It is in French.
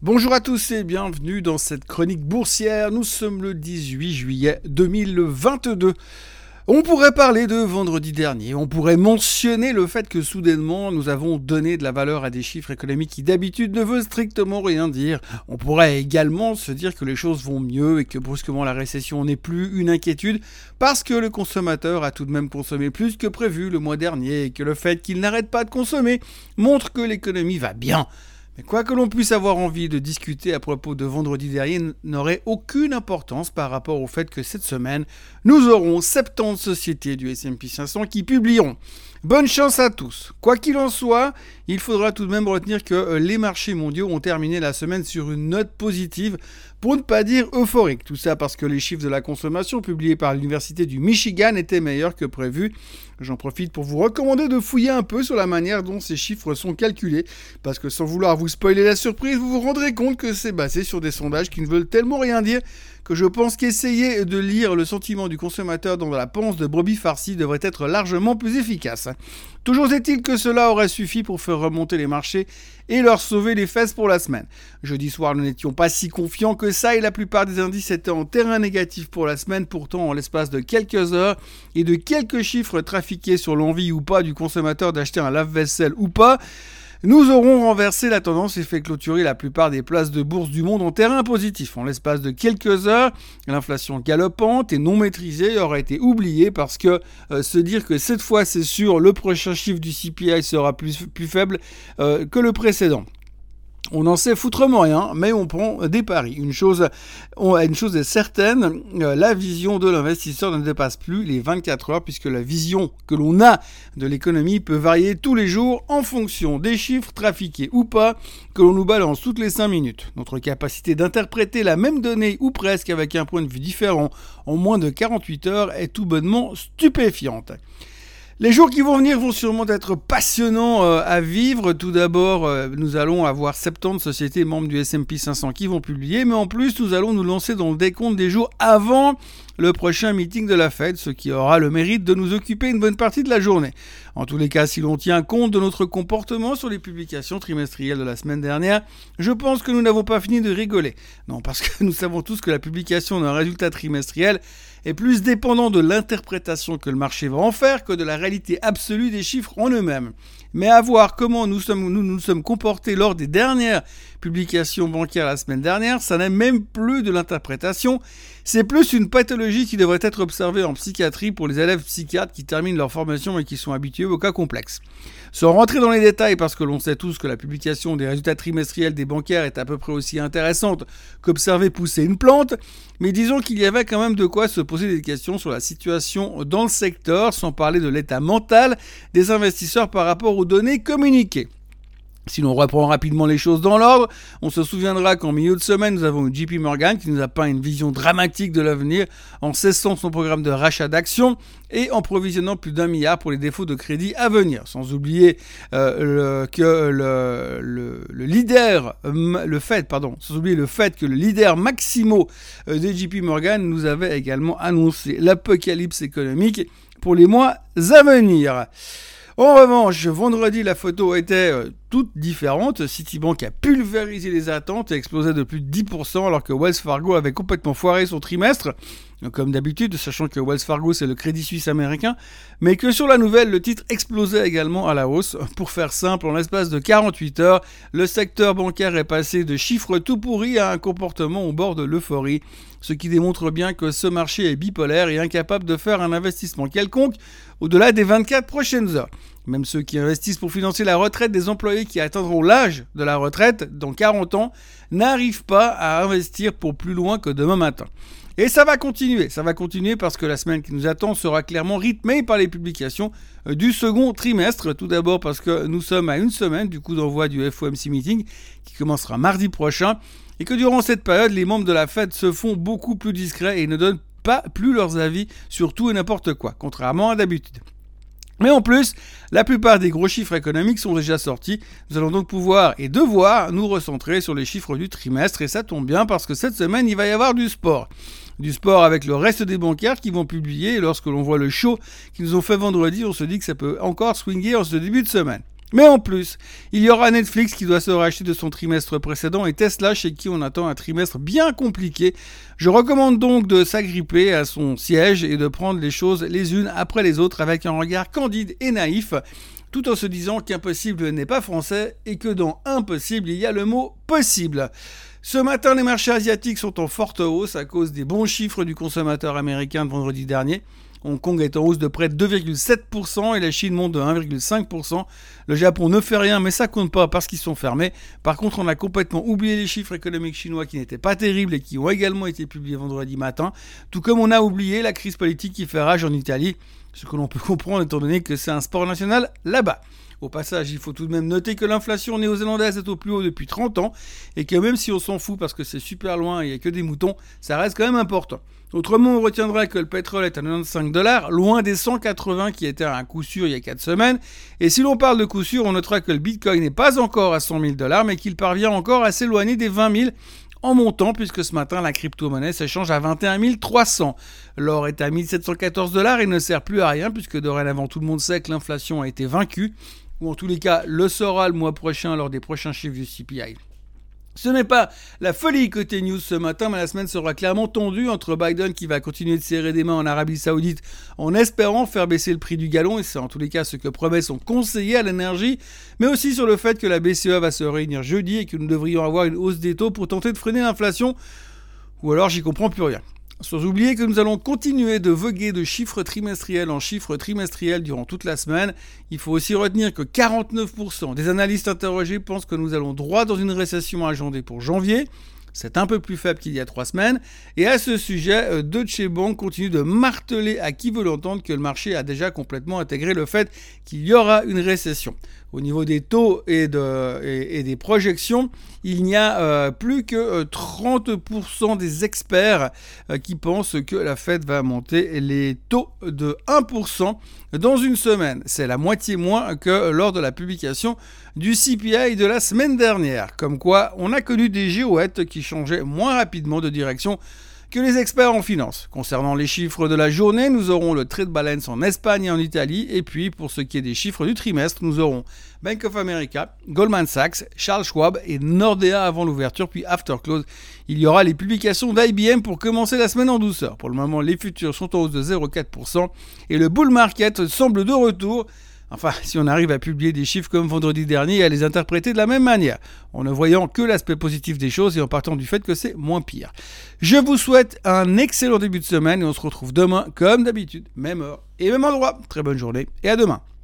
Bonjour à tous et bienvenue dans cette chronique boursière. Nous sommes le 18 juillet 2022. On pourrait parler de vendredi dernier, on pourrait mentionner le fait que soudainement nous avons donné de la valeur à des chiffres économiques qui d'habitude ne veulent strictement rien dire. On pourrait également se dire que les choses vont mieux et que brusquement la récession n'est plus une inquiétude parce que le consommateur a tout de même consommé plus que prévu le mois dernier et que le fait qu'il n'arrête pas de consommer montre que l'économie va bien. Mais quoi que l'on puisse avoir envie de discuter à propos de vendredi dernier n'aurait aucune importance par rapport au fait que cette semaine, nous aurons 70 sociétés du S&P 500 qui publieront. Bonne chance à tous. Quoi qu'il en soit, il faudra tout de même retenir que les marchés mondiaux ont terminé la semaine sur une note positive, pour ne pas dire euphorique. Tout ça parce que les chiffres de la consommation publiés par l'Université du Michigan étaient meilleurs que prévu. J'en profite pour vous recommander de fouiller un peu sur la manière dont ces chiffres sont calculés, parce que sans vouloir vous spoiler la surprise, vous vous rendrez compte que c'est basé sur des sondages qui ne veulent tellement rien dire que je pense qu'essayer de lire le sentiment du consommateur dans la panse de brebis farcie devrait être largement plus efficace. Toujours est-il que cela aurait suffi pour faire remonter les marchés et leur sauver les fesses pour la semaine. Jeudi soir, nous n'étions pas si confiants que ça et la plupart des indices étaient en terrain négatif pour la semaine. Pourtant, en l'espace de quelques heures et de quelques chiffres trafiqués sur l'envie ou pas du consommateur d'acheter un lave-vaisselle ou pas, nous aurons renversé la tendance et fait clôturer la plupart des places de bourse du monde en terrain positif. En l'espace de quelques heures, l'inflation galopante et non maîtrisée aurait été oubliée parce que se dire que cette fois c'est sûr, le prochain chiffre du CPI sera plus faible que le précédent. On n'en sait foutrement rien, mais on prend des paris. Une chose est certaine, la vision de l'investisseur ne dépasse plus les 24 heures, puisque la vision que l'on a de l'économie peut varier tous les jours en fonction des chiffres trafiqués ou pas, que l'on nous balance toutes les 5 minutes. Notre capacité d'interpréter la même donnée ou presque avec un point de vue différent en moins de 48 heures est tout bonnement stupéfiante. Les jours qui vont venir vont sûrement être passionnants à vivre. Tout d'abord, nous allons avoir 70 sociétés membres du S&P 500 qui vont publier, mais en plus, nous allons nous lancer dans le décompte des jours avant le prochain meeting de la Fed, ce qui aura le mérite de nous occuper une bonne partie de la journée. En tous les cas, si l'on tient compte de notre comportement sur les publications trimestrielles de la semaine dernière, je pense que nous n'avons pas fini de rigoler. Non, parce que nous savons tous que la publication d'un résultat trimestriel est plus dépendant de l'interprétation que le marché va en faire que de la réalité absolue des chiffres en eux-mêmes. Mais à voir comment nous sommes comportés lors des dernières publications bancaires la semaine dernière, ça n'est même plus de l'interprétation, c'est plus une pathologie qui devrait être observée en psychiatrie pour les élèves psychiatres qui terminent leur formation et qui sont habitués aux cas complexes. Sans rentrer dans les détails, parce que l'on sait tous que la publication des résultats trimestriels des bancaires est à peu près aussi intéressante qu'observer pousser une plante, mais disons qu'il y avait quand même de quoi se poser des questions sur la situation dans le secteur, sans parler de l'état mental des investisseurs par rapport aux données communiquées. Si l'on reprend rapidement les choses dans l'ordre, on se souviendra qu'en milieu de semaine, nous avons eu JP Morgan qui nous a peint une vision dramatique de l'avenir en cessant son programme de rachat d'actions et en provisionnant plus d'1 milliard pour les défauts de crédit à venir. Sans oublier le fait que le leader Maximo de JP Morgan nous avait également annoncé l'apocalypse économique pour les mois à venir. En revanche, vendredi, la photo était toute différente. Citibank a pulvérisé les attentes et explosé de plus de 10%, alors que Wells Fargo avait complètement foiré son trimestre. Comme d'habitude, sachant que Wells Fargo, c'est le Crédit Suisse américain, mais que sur la nouvelle, le titre explosait également à la hausse. Pour faire simple, en l'espace de 48 heures, le secteur bancaire est passé de chiffres tout pourris à un comportement au bord de l'euphorie, ce qui démontre bien que ce marché est bipolaire et incapable de faire un investissement quelconque au-delà des 24 prochaines heures. Même ceux qui investissent pour financer la retraite des employés qui atteindront l'âge de la retraite dans 40 ans n'arrivent pas à investir pour plus loin que demain matin. Et ça va continuer parce que la semaine qui nous attend sera clairement rythmée par les publications du second trimestre. Tout d'abord parce que nous sommes à une semaine du coup d'envoi du FOMC meeting qui commencera mardi prochain et que durant cette période, les membres de la Fed se font beaucoup plus discrets et ne donnent pas plus leurs avis sur tout et n'importe quoi, contrairement à d'habitude. Mais en plus, la plupart des gros chiffres économiques sont déjà sortis. Nous allons donc pouvoir et devoir nous recentrer sur les chiffres du trimestre. Et ça tombe bien parce que cette semaine, il va y avoir du sport. Du sport avec le reste des bancaires qui vont publier. Et lorsque l'on voit le show qu'ils nous ont fait vendredi, on se dit que ça peut encore swinguer en ce début de semaine. Mais en plus, il y aura Netflix qui doit se racheter de son trimestre précédent et Tesla chez qui on attend un trimestre bien compliqué. Je recommande donc de s'agripper à son siège et de prendre les choses les unes après les autres avec un regard candide et naïf, tout en se disant qu'impossible n'est pas français et que dans impossible, il y a le mot possible. Ce matin, les marchés asiatiques sont en forte hausse à cause des bons chiffres du consommateur américain de vendredi dernier. Hong Kong est en hausse de près de 2,7% et la Chine monte de 1,5%. Le Japon ne fait rien, mais ça compte pas parce qu'ils sont fermés. Par contre, on a complètement oublié les chiffres économiques chinois qui n'étaient pas terribles et qui ont également été publiés vendredi matin. Tout comme on a oublié la crise politique qui fait rage en Italie, ce que l'on peut comprendre étant donné que c'est un sport national là-bas. Au passage, il faut tout de même noter que l'inflation néo-zélandaise est au plus haut depuis 30 ans et que même si on s'en fout parce que c'est super loin et il n'y a que des moutons, ça reste quand même important. Autrement, on retiendra que le pétrole est à $95, loin des 180 qui étaient à un coup sûr il y a 4 semaines. Et si l'on parle de coup sûr, on notera que le Bitcoin n'est pas encore à $100 000, mais qu'il parvient encore à s'éloigner des 20 000 en montant, puisque ce matin, la crypto-monnaie s'échange à 21 300. L'or est à $1714 et ne sert plus à rien, puisque dorénavant, tout le monde sait que l'inflation a été vaincue, ou en tous les cas, le sera le mois prochain lors des prochains chiffres du CPI. Ce n'est pas la folie côté news ce matin, mais la semaine sera clairement tendue entre Biden qui va continuer de serrer des mains en Arabie Saoudite en espérant faire baisser le prix du gallon, et c'est en tous les cas ce que promet son conseiller à l'énergie, mais aussi sur le fait que la BCE va se réunir jeudi et que nous devrions avoir une hausse des taux pour tenter de freiner l'inflation, ou alors j'y comprends plus rien. Sans oublier que nous allons continuer de voguer de chiffres trimestriels en chiffres trimestriels durant toute la semaine. Il faut aussi retenir que 49% des analystes interrogés pensent que nous allons droit dans une récession agendée pour janvier. C'est un peu plus faible qu'il y a 3 semaines. Et à ce sujet, Deutsche Bank continue de marteler à qui veut l'entendre que le marché a déjà complètement intégré le fait qu'il y aura une récession. Au niveau des taux et des projections, il n'y a plus que 30% des experts qui pensent que la Fed va monter les taux de 1% dans une semaine. C'est la moitié moins que lors de la publication du CPI de la semaine dernière. Comme quoi, on a connu des girouettes qui changeaient moins rapidement de direction que les experts en finance. Concernant les chiffres de la journée, nous aurons le trade balance en Espagne et en Italie. Et puis, pour ce qui est des chiffres du trimestre, nous aurons Bank of America, Goldman Sachs, Charles Schwab et Nordea avant l'ouverture, puis after close. Il y aura les publications d'IBM pour commencer la semaine en douceur. Pour le moment, les futurs sont en hausse de 0,4% et le bull market semble de retour. Enfin, si on arrive à publier des chiffres comme vendredi dernier et à les interpréter de la même manière, en ne voyant que l'aspect positif des choses et en partant du fait que c'est moins pire. Je vous souhaite un excellent début de semaine et on se retrouve demain comme d'habitude, même heure et même endroit. Très bonne journée et à demain.